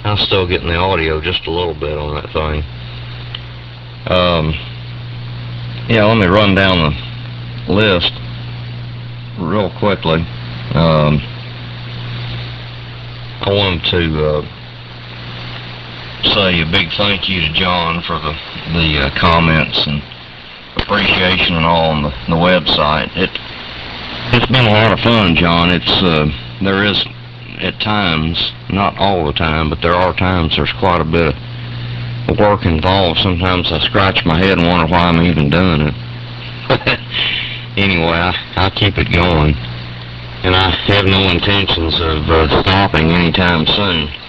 I'm still getting the audio just a little bit on that thing. Yeah, let me run down the list real quickly. I wanted to say a big thank you to John for the comments and appreciation and all on the website. It's been a lot of fun, John. There is at times, not all the time, but there are times there's quite a bit of work involved. Sometimes I scratch my head and wonder why I'm even doing it. Anyway, I keep it going, and I have no intentions of stopping anytime soon.